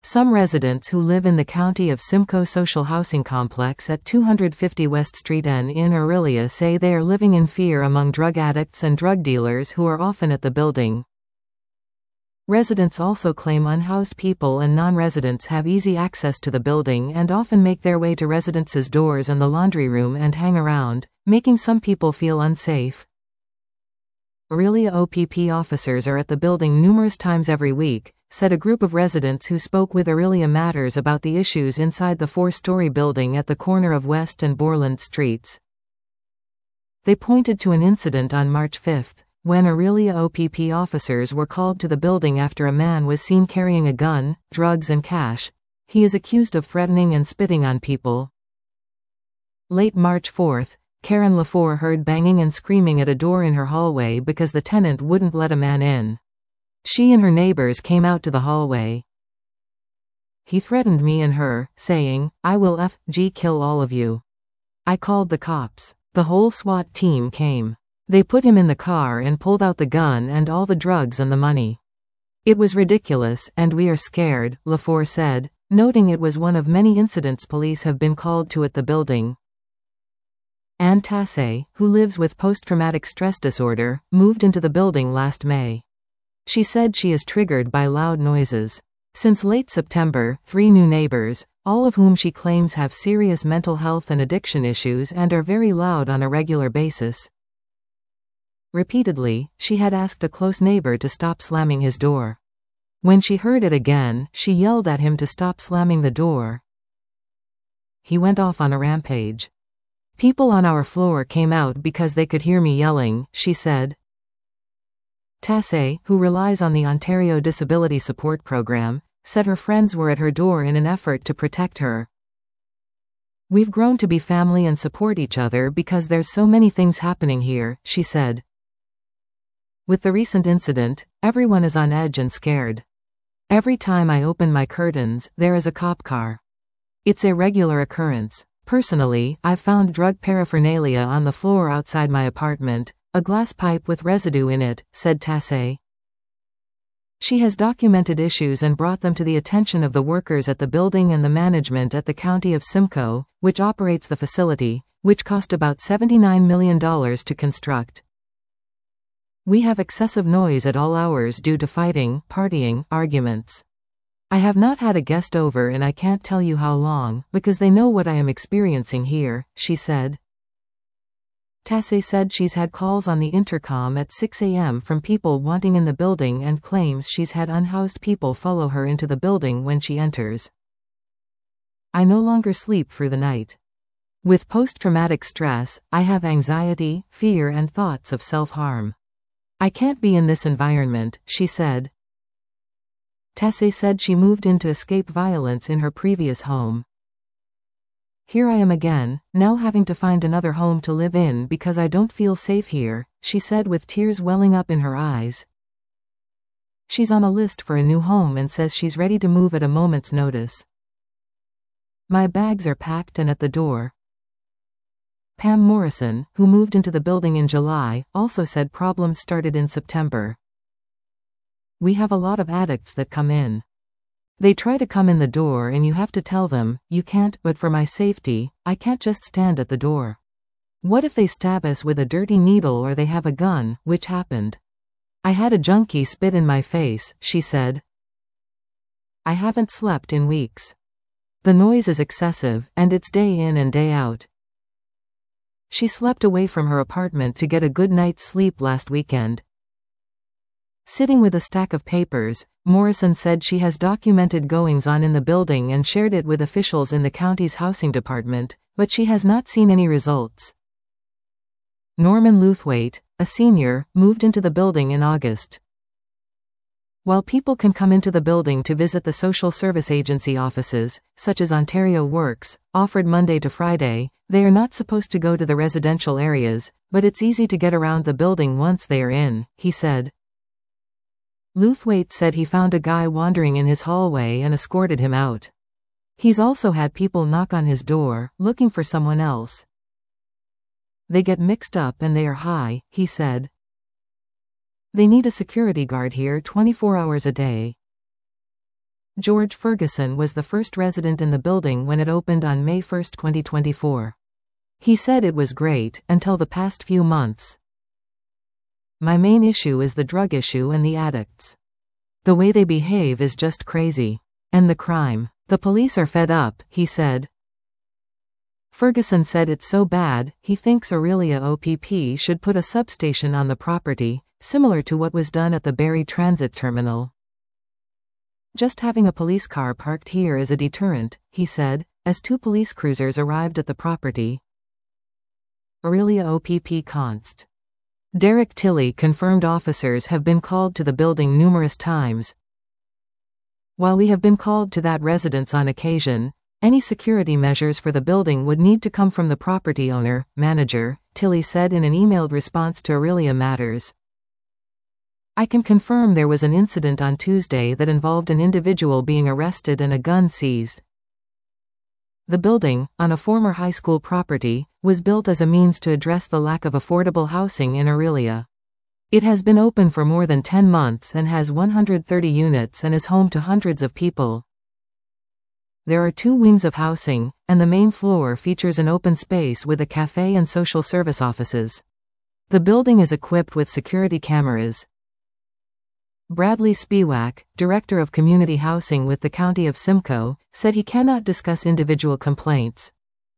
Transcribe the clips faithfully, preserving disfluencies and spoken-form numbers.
Some residents who live in the County of Simcoe social housing complex at two fifty West Street N in Orillia say they are living in fear among drug addicts and drug dealers who are often at the building. Residents also claim unhoused people and non-residents have easy access to the building and often make their way to residences' doors and the laundry room and hang around, making some people feel unsafe. Orillia O P P officers are at the building numerous times every week, said a group of residents who spoke with Orillia Matters about the issues inside the four-story building at the corner of West and Borland Streets. They pointed to an incident on March fifth, when Orillia O P P officers were called to the building after a man was seen carrying a gun, drugs and cash. He is accused of threatening and spitting on people. Late March fourth, Karen LaFour heard banging and screaming at a door in her hallway because the tenant wouldn't let a man in. She and her neighbors came out to the hallway. He threatened me and her, saying, "I will F G kill all of you." I called the cops. The whole SWAT team came. They put him in the car and pulled out the gun and all the drugs and the money. It was ridiculous, and we are scared, LaFour said, noting it was one of many incidents police have been called to at the building. Ann Tassay, who lives with post-traumatic stress disorder, moved into the building last May. She said she is triggered by loud noises. Since late September, three new neighbors, all of whom she claims have serious mental health and addiction issues and are very loud on a regular basis. Repeatedly, she had asked a close neighbor to stop slamming his door. When she heard it again, she yelled at him to stop slamming the door. He went off on a rampage. People on our floor came out because they could hear me yelling, she said. Tassay, who relies on the Ontario Disability Support Program, said her friends were at her door in an effort to protect her. "We've grown to be family and support each other because there's so many things happening here," she said. With the recent incident, everyone is on edge and scared. Every time I open my curtains, there is a cop car. It's a regular occurrence. Personally, I've found drug paraphernalia on the floor outside my apartment, a glass pipe with residue in it, said Tassay. She has documented issues and brought them to the attention of the workers at the building and the management at the County of Simcoe, which operates the facility, which cost about seventy-nine million dollars to construct. "We have excessive noise at all hours due to fighting, partying, arguments. I have not had a guest over and I can't tell you how long, because they know what I am experiencing here," she said. Tassay said she's had calls on the intercom at six a m from people wanting in the building and claims she's had unhoused people follow her into the building when she enters. "I no longer sleep through the night. With post-traumatic stress, I have anxiety, fear and thoughts of self-harm. I can't be in this environment," she said. Tassay said she moved in to escape violence in her previous home. "Here I am again, now having to find another home to live in because I don't feel safe here," she said with tears welling up in her eyes. She's on a list for a new home and says she's ready to move at a moment's notice. "My bags are packed and at the door." Pam Morrison, who moved into the building in July, also said problems started in September. "We have a lot of addicts that come in. They try to come in the door and you have to tell them, you can't, but for my safety, I can't just stand at the door. What if they stab us with a dirty needle or they have a gun, which happened. I had a junkie spit in my face," she said. "I haven't slept in weeks. The noise is excessive, and it's day in and day out." She slept away from her apartment to get a good night's sleep last weekend. Sitting with a stack of papers, Morrison said she has documented goings-on in the building and shared it with officials in the county's housing department, but she has not seen any results. Norman Luthwaite, a senior, moved into the building in August. While people can come into the building to visit the social service agency offices, such as Ontario Works, offered Monday to Friday, they are not supposed to go to the residential areas, but it's easy to get around the building once they are in, he said. Luthwaite said he found a guy wandering in his hallway and escorted him out. He's also had people knock on his door, looking for someone else. They get mixed up and they are high, he said. They need a security guard here twenty-four hours a day. George Ferguson was the first resident in the building when it opened on May first, twenty twenty-four. He said it was great, until the past few months. My main issue is the drug issue and the addicts. The way they behave is just crazy. And the crime. The police are fed up, he said. Ferguson said it's so bad, he thinks Orillia O P P should put a substation on the property, similar to what was done at the Barrie Transit Terminal. Just having a police car parked here is a deterrent, he said, as two police cruisers arrived at the property. Orillia O P P Const. Derek Tilley confirmed officers have been called to the building numerous times. While we have been called to that residence on occasion, any security measures for the building would need to come from the property owner, manager, Tilley said in an emailed response to Orillia Matters. I can confirm there was an incident on Tuesday that involved an individual being arrested and a gun seized. The building, on a former high school property, was built as a means to address the lack of affordable housing in Orillia. It has been open for more than ten months and has one hundred thirty units and is home to hundreds of people. There are two wings of housing, and the main floor features an open space with a cafe and social service offices. The building is equipped with security cameras. Bradley Spiewak, Director of Community Housing with the County of Simcoe, said he cannot discuss individual complaints.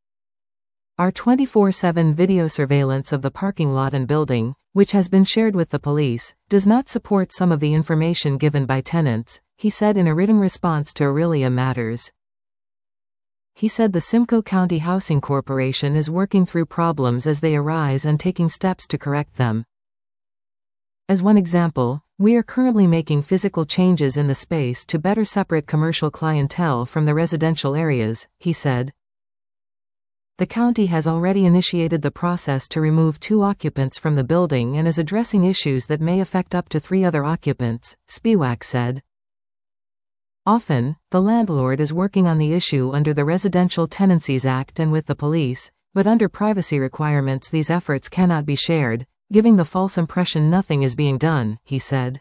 Our twenty-four seven video surveillance of the parking lot and building, which has been shared with the police, does not support some of the information given by tenants, he said in a written response to Orillia Matters. He said the Simcoe County Housing Corporation is working through problems as they arise and taking steps to correct them. As one example, we are currently making physical changes in the space to better separate commercial clientele from the residential areas, he said. The county has already initiated the process to remove two occupants from the building and is addressing issues that may affect up to three other occupants, Spiewak said. Often, the landlord is working on the issue under the Residential Tenancies Act and with the police, but under privacy requirements these efforts cannot be shared, giving the false impression nothing is being done, he said.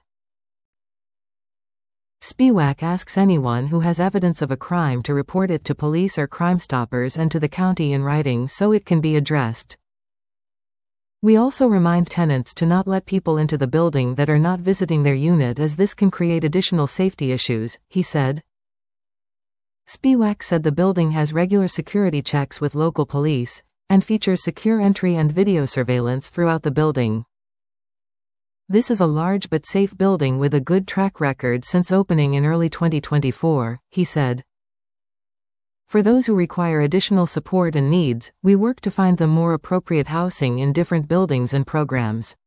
Spiewak asks anyone who has evidence of a crime to report it to police or Crime Stoppers and to the county in writing so it can be addressed. We also remind tenants to not let people into the building that are not visiting their unit as this can create additional safety issues, he said. Spiewak said the building has regular security checks with local police, and features secure entry and video surveillance throughout the building. This is a large but safe building with a good track record since opening in early twenty twenty-four, he said. For those who require additional support and needs, we work to find them more appropriate housing in different buildings and programs.